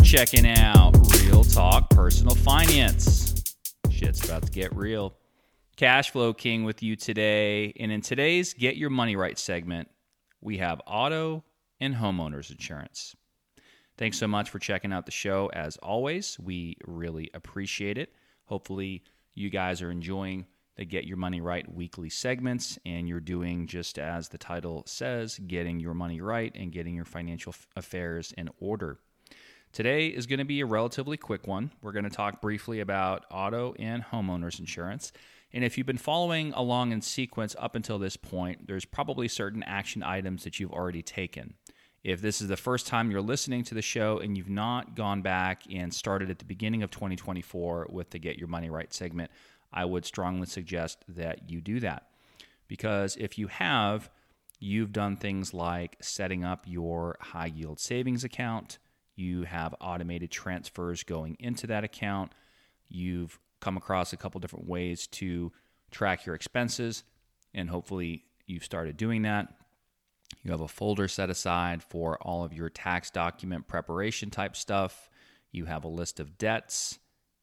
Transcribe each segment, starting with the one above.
checking out Real Talk Personal Finance. Shit's about to get real. Cash Flow King with you today. And in today's Get Your Money Right segment, we have auto and homeowners insurance. Thanks so much for checking out the show. As always, we really appreciate it. Hopefully, you guys are enjoying the Get Your Money Right weekly segments, and you're doing just as the title says, getting your money right and getting your financial affairs in order. Today is going to be a relatively quick one. We're going to talk briefly about auto and homeowners insurance. And if you've been following along in sequence up until this point, there's probably certain action items that you've already taken. If this is the first time you're listening to the show and you've not gone back and started at the beginning of 2024 with the Get Your Money Right segment, I would strongly suggest that you do that. Because if you have, you've done things like setting up your high yield savings account. You have automated transfers going into that account. You've come across a couple different ways to track your expenses, and hopefully you've started doing that. You have a folder set aside for all of your tax document preparation type stuff. You have a list of debts.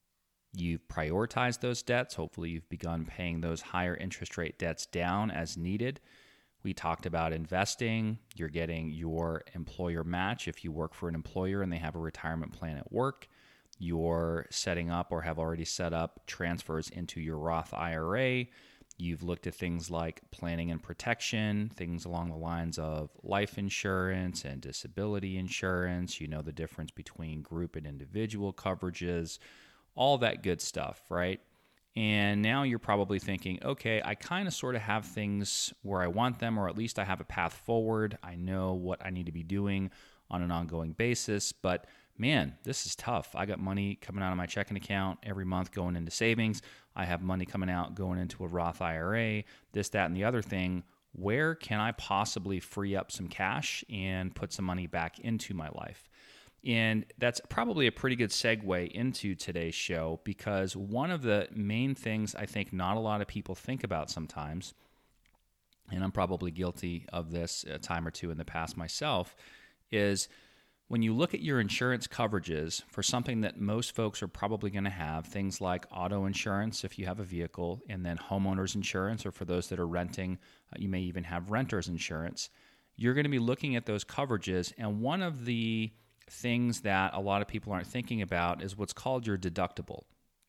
You've prioritized those debts. Hopefully you've begun paying those higher interest rate debts down as needed. We talked about investing. You're getting your employer match if you work for an employer and they have a retirement plan at work. You're setting up or have already set up transfers into your Roth IRA. You've looked at things like planning and protection, things along the lines of life insurance and disability insurance. You know the difference between group and individual coverages, all that good stuff, right? And now you're probably thinking, okay, I kind of sort of have things where I want them, or at least I have a path forward. I know what I need to be doing on an ongoing basis, but man, this is tough. I got money coming out of my checking account every month going into savings. I have money coming out going into a Roth IRA, this, that, and the other thing. Where can I possibly free up some cash and put some money back into my life? And that's probably a pretty good segue into today's show, because one of the main things I think not a lot of people think about sometimes, and I'm probably guilty of this a time or two in the past myself, is when you look at your insurance coverages for something that most folks are probably going to have, things like auto insurance if you have a vehicle, and then homeowners insurance, or for those that are renting, you may even have renters insurance. You're going to be looking at those coverages, and one of the things that a lot of people aren't thinking about is what's called your deductible.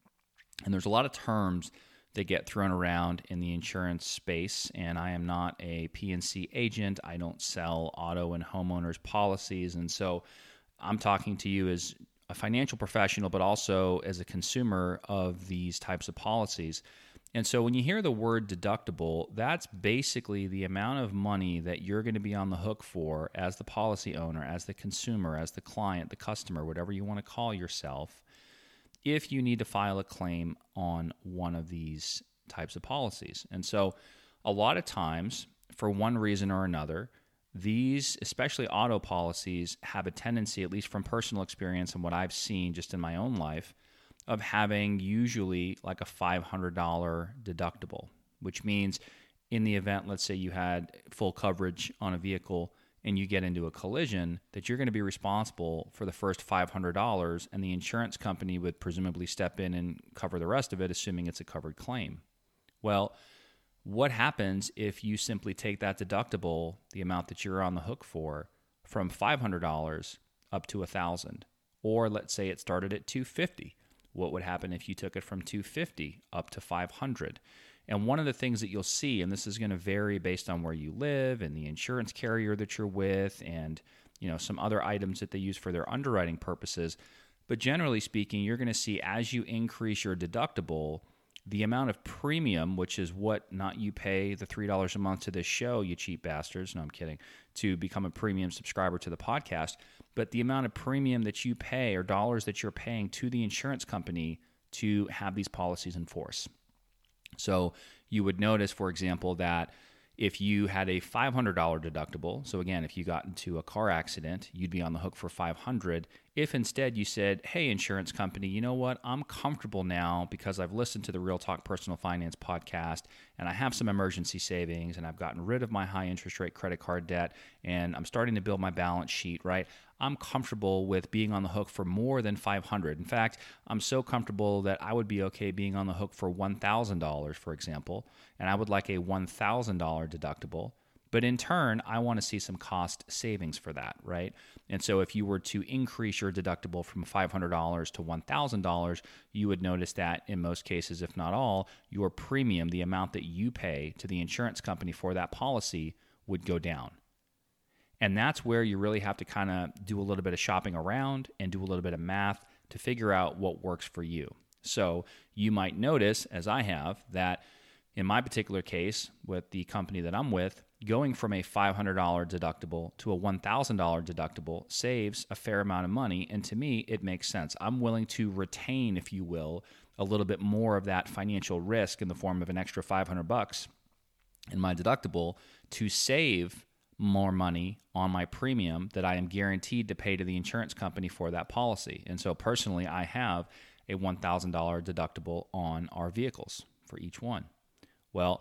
And there's a lot of terms that get thrown around in the insurance space, and I am not a P&C agent. I don't sell auto and homeowners policies, and so I'm talking to you as a financial professional, but also as a consumer of these types of policies. And so when you hear the word deductible, that's basically the amount of money that you're going to be on the hook for as the policy owner, as the consumer, as the client, the customer, whatever you want to call yourself, if you need to file a claim on one of these types of policies. And so a lot of times, for one reason or another, these, especially auto policies, have a tendency, at least from personal experience and what I've seen just in my own life, of having usually like a $500 deductible, which means in the event, let's say you had full coverage on a vehicle and you get into a collision, that you're going to be responsible for the first $500, and the insurance company would presumably step in and cover the rest of it, assuming it's a covered claim. Well, what happens if you simply take that deductible, the amount that you're on the hook for, from $500 up to $1,000? Or let's say it started at $250. What would happen if you took it from $250 up to $500? And one of the things that you'll see, and this is going to vary based on where you live and the insurance carrier that you're with, and some other items that they use for their underwriting purposes, but generally speaking, you're going to see as you increase your deductible, the amount of premium, which is what not you pay the $3 a month to this show, you cheap bastards, no, I'm kidding, to become a premium subscriber to the podcast, but the amount of premium that you pay or dollars that you're paying to the insurance company to have these policies in force. So you would notice, for example, that if you had a $500 deductible, so again, if you got into a car accident, you'd be on the hook for $500. if instead you said, hey, insurance company, you know what? I'm comfortable now because I've listened to the Real Talk Personal Finance podcast and I have some emergency savings and I've gotten rid of my high interest rate credit card debt and I'm starting to build my balance sheet, right? I'm comfortable with being on the hook for more than $500. In fact, I'm so comfortable that I would be okay being on the hook for $1,000, for example, and I would like a $1,000 deductible. But in turn, I want to see some cost savings for that, right? And so if you were to increase your deductible from $500 to $1,000, you would notice that in most cases, if not all, your premium, the amount that you pay to the insurance company for that policy, would go down. And that's where you really have to kind of do a little bit of shopping around and do a little bit of math to figure out what works for you. So you might notice, as I have, that in my particular case with the company that I'm with, going from a $500 deductible to a $1,000 deductible saves a fair amount of money. And to me, it makes sense. I'm willing to retain, if you will, a little bit more of that financial risk in the form of an extra $500 in my deductible to save more money on my premium that I am guaranteed to pay to the insurance company for that policy. And so personally, I have a $1,000 deductible on our vehicles for each one. Well,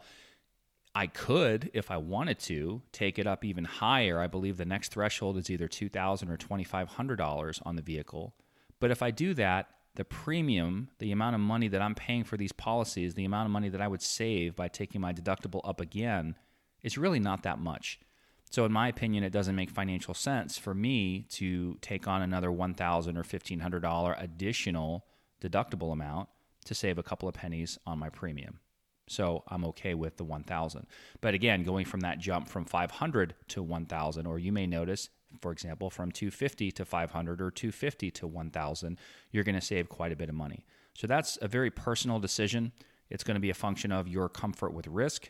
I could, if I wanted to, take it up even higher. I believe the next threshold is either $2,000 or $2,500 on the vehicle. But if I do that, the premium, the amount of money that I'm paying for these policies, the amount of money that I would save by taking my deductible up again, is really not that much. So in my opinion, it doesn't make financial sense for me to take on another $1,000 or $1,500 additional deductible amount to save a couple of pennies on my premium. So I'm okay with the 1,000. But again, going from that jump from 500 to 1,000, or you may notice, for example, from 250 to 500 or 250 to 1,000, you're going to save quite a bit of money. So that's a very personal decision. It's going to be a function of your comfort with risk,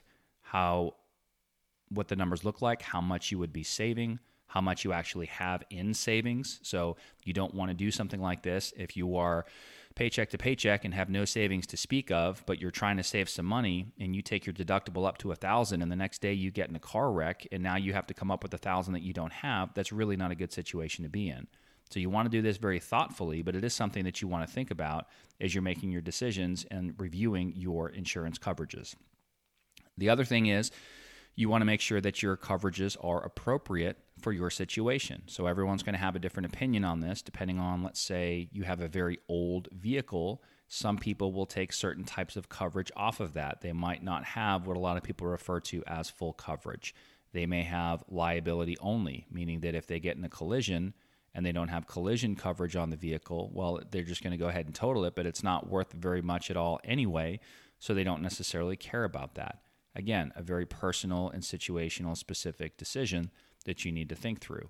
what the numbers look like, how much you would be saving, how much you actually have in savings. So you don't want to do something like this if you are paycheck to paycheck and have no savings to speak of, but you're trying to save some money and you take your deductible up to 1,000 and the next day you get in a car wreck and now you have to come up with 1,000 that you don't have. That's really not a good situation to be in. So you want to do this very thoughtfully, but it is something that you want to think about as you're making your decisions and reviewing your insurance coverages. The other thing is you want to make sure that your coverages are appropriate for your situation. So everyone's going to have a different opinion on this depending on, let's say, you have a very old vehicle. Some people will take certain types of coverage off of that. They might not have what a lot of people refer to as full coverage. They may have liability only, meaning that if they get in a collision and they don't have collision coverage on the vehicle, well, they're just going to go ahead and total it, but it's not worth very much at all anyway, so they don't necessarily care about that. Again, a very personal and situational specific decision that you need to think through.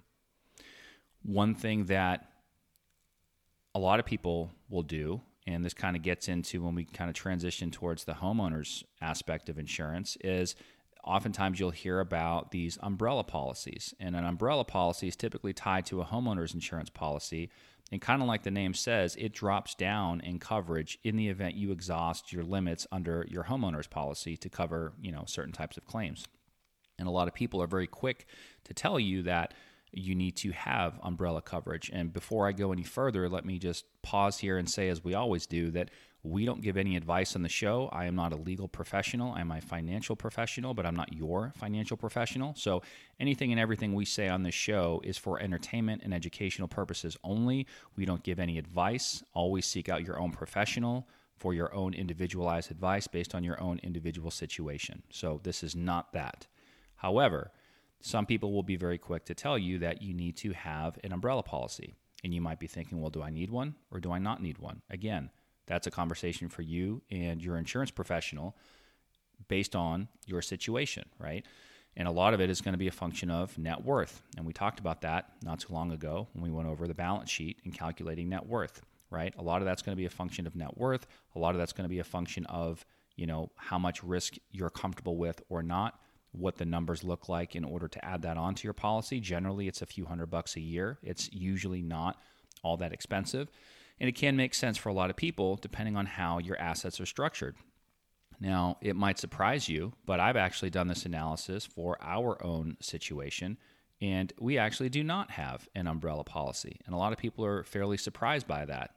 One thing that a lot of people will do, and this kind of gets into when we kind of transition towards the homeowners aspect of insurance, is oftentimes you'll hear about these umbrella policies. And an umbrella policy is typically tied to a homeowner's insurance policy. And kind of like the name says, it drops down in coverage in the event you exhaust your limits under your homeowner's policy to cover, certain types of claims. And a lot of people are very quick to tell you that you need to have umbrella coverage. And before I go any further, let me just pause here and say, as we always do, that we don't give any advice on the show. I am not a legal professional. I'm a financial professional, but I'm not your financial professional. So anything and everything we say on this show is for entertainment and educational purposes only. We don't give any advice. Always seek out your own professional for your own individualized advice based on your own individual situation. So this is not that. However, some people will be very quick to tell you that you need to have an umbrella policy. And you might be thinking, well, do I need one or do I not need one? Again, that's a conversation for you and your insurance professional based on your situation, right? And a lot of it is going to be a function of net worth. And we talked about that not too long ago when we went over the balance sheet and calculating net worth, right? A lot of that's going to be a function of net worth. A lot of that's going to be a function of, how much risk you're comfortable with or not, what the numbers look like in order to add that onto your policy. Generally, it's a few $100 a year. It's usually not all that expensive. And it can make sense for a lot of people depending on how your assets are structured. Now, it might surprise you, but I've actually done this analysis for our own situation And we actually do not have an umbrella policy. And a lot of people are fairly surprised by that,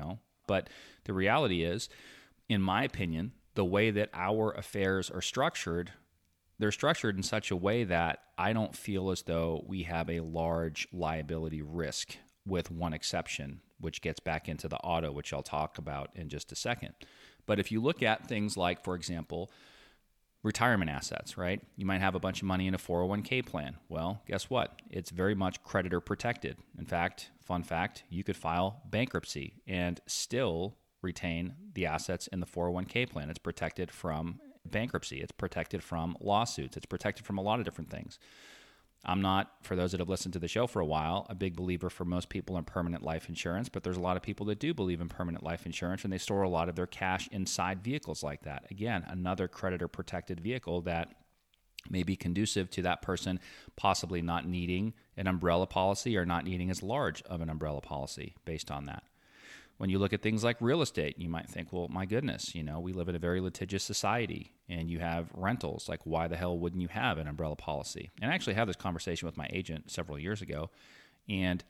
But the reality is, in my opinion, the way that our affairs are structured, they're structured in such a way that I don't feel as though we have a large liability risk, with one exception, which gets back into the auto, which I'll talk about in just a second. But if you look at things like, for example, retirement assets, right? You might have a bunch of money in a 401k plan. Well, guess what? It's very much creditor protected. In fact, fun fact, you could file bankruptcy and still retain the assets in the 401k plan. It's protected from bankruptcy. It's protected from lawsuits. It's protected from a lot of different things. I'm not, for those that have listened to the show for a while, a big believer for most people in permanent life insurance, but there's a lot of people that do believe in permanent life insurance, and they store a lot of their cash inside vehicles like that. Again, another creditor-protected vehicle that may be conducive to that person possibly not needing an umbrella policy or not needing as large of an umbrella policy based on that. When you look at things like real estate, you might think, well, my goodness, we live in a very litigious society and you have rentals. Like, why the hell wouldn't you have an umbrella policy? And I actually had this conversation with my agent several years ago. And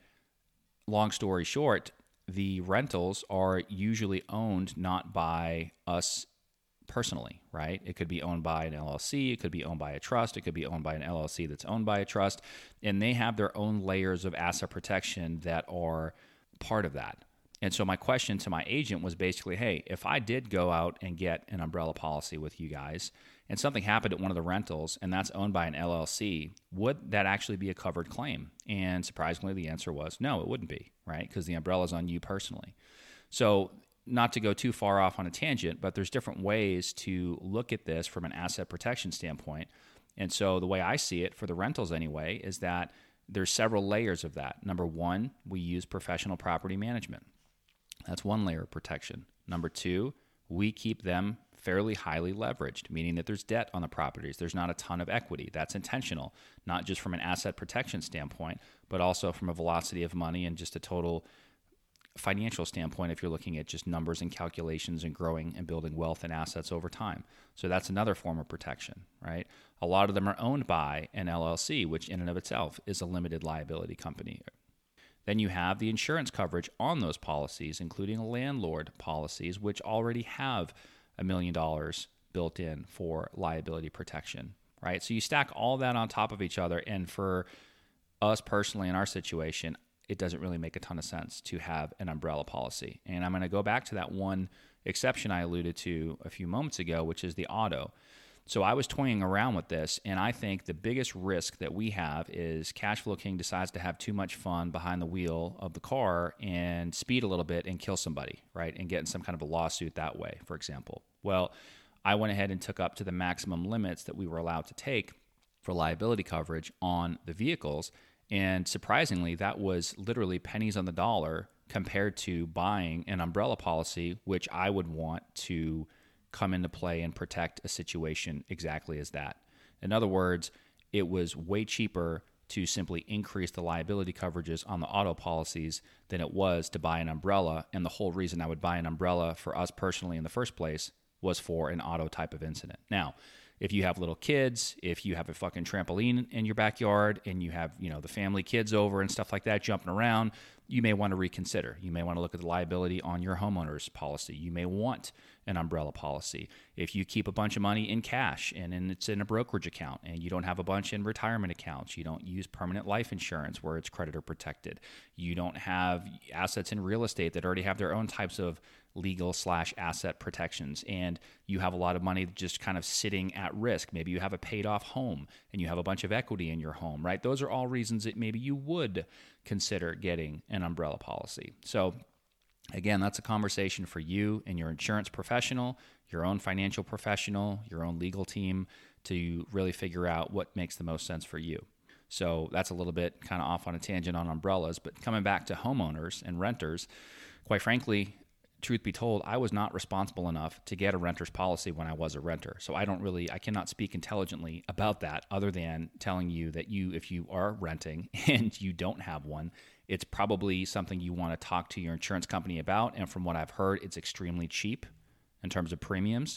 long story short, the rentals are usually owned not by us personally, right? It could be owned by an LLC. It could be owned by a trust. It could be owned by an LLC that's owned by a trust. And they have their own layers of asset protection that are part of that. And so my question to my agent was basically, hey, if I did go out and get an umbrella policy with you guys and something happened at one of the rentals and that's owned by an LLC, would that actually be a covered claim? And surprisingly, the answer was no, it wouldn't be, right? Because the umbrella is on you personally. So not to go too far off on a tangent, but there's different ways to look at this from an asset protection standpoint. And so the way I see it for the rentals anyway is that there's several layers of that. Number one, we use professional property management. That's one layer of protection. Number two, we keep them fairly highly leveraged, meaning that there's debt on the properties. There's not a ton of equity. That's intentional, not just from an asset protection standpoint, but also from a velocity of money and just a total financial standpoint if you're looking at just numbers and calculations and growing and building wealth and assets over time. So that's another form of protection, right? A lot of them are owned by an LLC, which in and of itself is a limited liability company. Then you have the insurance coverage on those policies, including landlord policies, which already have $1 million built in for liability protection, right? So you stack all that on top of each other, and for us personally in our situation, it doesn't really make a ton of sense to have an umbrella policy. And I'm going to go back to that one exception I alluded to a few moments ago, which is the auto. So I was toying around with this, and I think the biggest risk that we have is Cashflow King decides to have too much fun behind the wheel of the car and speed a little bit and kill somebody, right? And get in some kind of a lawsuit that way, for example. Well, I went ahead and took up to the maximum limits that we were allowed to take for liability coverage on the vehicles. And surprisingly, that was literally pennies on the dollar compared to buying an umbrella policy, which I would want to come into play and protect a situation exactly as that. In other words, it was way cheaper to simply increase the liability coverages on the auto policies than it was to buy an umbrella. And the whole reason I would buy an umbrella for us personally in the first place was for an auto type of incident. Now, if you have little kids, if you have a fucking trampoline in your backyard and you have, the family kids over and stuff like that jumping around, you may want to reconsider. You may want to look at the liability on your homeowner's policy. You may want an umbrella policy. If you keep a bunch of money in cash and it's in a brokerage account and you don't have a bunch in retirement accounts, you don't use permanent life insurance where it's creditor protected, you don't have assets in real estate that already have their own types of legal/asset protections, and you have a lot of money just kind of sitting at risk. Maybe you have a paid off home and you have a bunch of equity in your home, right? Those are all reasons that maybe you would consider getting an umbrella policy. So again, that's a conversation for you and your insurance professional, your own financial professional, your own legal team to really figure out what makes the most sense for you. So that's a little bit kind of off on a tangent on umbrellas, but coming back to homeowners and renters, quite frankly, truth be told, I was not responsible enough to get a renter's policy when I was a renter. So I cannot speak intelligently about that other than telling you that if you are renting and you don't have one, it's probably something you want to talk to your insurance company about. And from what I've heard, it's extremely cheap in terms of premiums.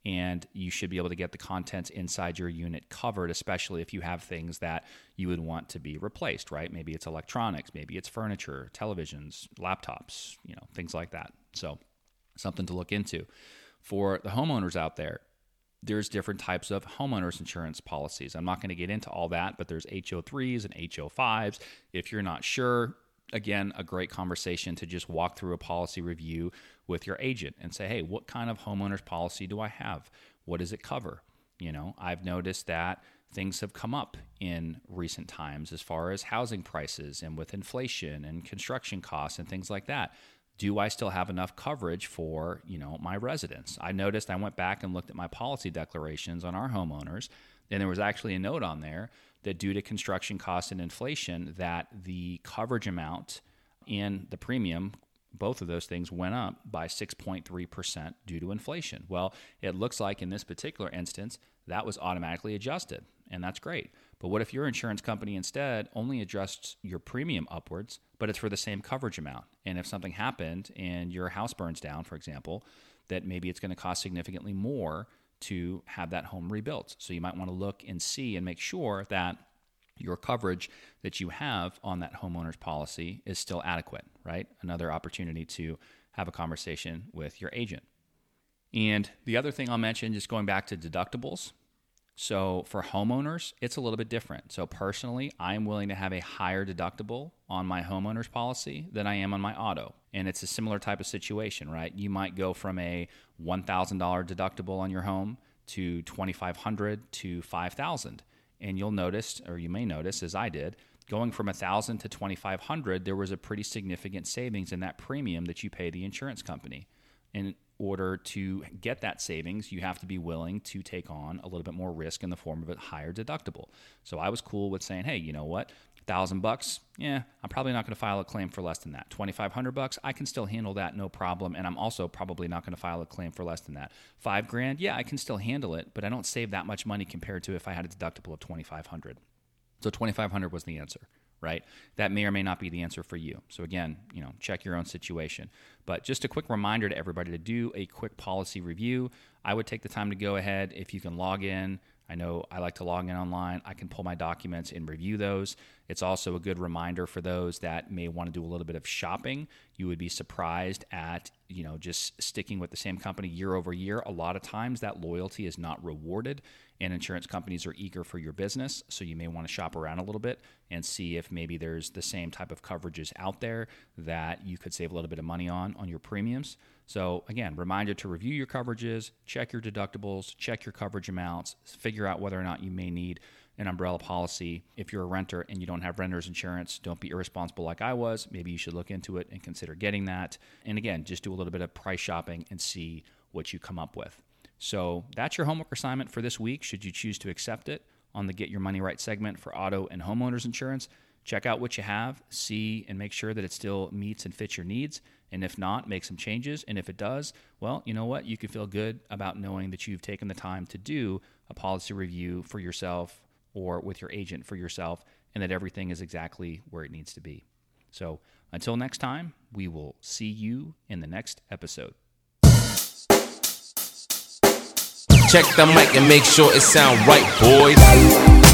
and you should be able to get the contents inside your unit covered, especially if you have things that you would want to be replaced, right? Maybe it's electronics, maybe it's furniture, televisions, laptops, things like that. So something to look into. For the homeowners out there, there's different types of homeowners insurance policies. I'm not going to get into all that, but there's HO3s and HO5s. If you're not sure, again, a great conversation to just walk through a policy review with your agent and say, hey, what kind of homeowners policy do I have? What does it cover? I've noticed that things have come up in recent times as far as housing prices and with inflation and construction costs and things like that. Do I still have enough coverage for, my residents? I noticed I went back and looked at my policy declarations on our homeowners, and there was actually a note on there that due to construction costs and inflation, that the coverage amount and the premium, both of those things went up by 6.3% due to inflation. Well, it looks like in this particular instance, that was automatically adjusted, and that's great. But what if your insurance company instead only adjusts your premium upwards, but it's for the same coverage amount? And if something happened and your house burns down, for example, that maybe it's going to cost significantly more to have that home rebuilt. So you might want to look and see and make sure that your coverage that you have on that homeowner's policy is still adequate, right? Another opportunity to have a conversation with your agent. And the other thing I'll mention, just going back to deductibles. So for homeowners, it's a little bit different. So personally, I'm willing to have a higher deductible on my homeowner's policy than I am on my auto. And it's a similar type of situation, right? You might go from a $1,000 deductible on your home to $2,500 to $5,000. And you'll notice, or you may notice, as I did, going from $1,000 to $2,500, there was a pretty significant savings in that premium that you pay the insurance company. In order to get that savings, you have to be willing to take on a little bit more risk in the form of a higher deductible. So I was cool with saying, hey, you know what? $1,000, I'm probably not going to file a claim for less than that. $2,500, I can still handle that, no problem. And I'm also probably not going to file a claim for less than that. $5,000, I can still handle it, but I don't save that much money compared to if I had a deductible of $2,500. So $2,500 was the answer, right? That may or may not be the answer for you. So again, check your own situation. But just a quick reminder to everybody to do a quick policy review. I would take the time to go ahead if you can log in. I know I like to log in online. I can pull my documents and review those. It's also a good reminder for those that may want to do a little bit of shopping. You would be surprised at, just sticking with the same company year over year. A lot of times that loyalty is not rewarded, and insurance companies are eager for your business. So you may want to shop around a little bit and see if maybe there's the same type of coverages out there that you could save a little bit of money on your premiums. So again, reminder to review your coverages, check your deductibles, check your coverage amounts, figure out whether or not you may need an umbrella policy. If you're a renter and you don't have renter's insurance, don't be irresponsible like I was. Maybe you should look into it and consider getting that. And again, just do a little bit of price shopping and see what you come up with. So that's your homework assignment for this week, should you choose to accept it, on the Get Your Money Right segment for auto and homeowners insurance. Check out what you have, see and make sure that it still meets and fits your needs. And if not, make some changes. And if it does, well, you know what? You can feel good about knowing that you've taken the time to do a policy review for yourself or with your agent for yourself, and that everything is exactly where it needs to be. So until next time, we will see you in the next episode. Check the mic and make sure it sound right, boys.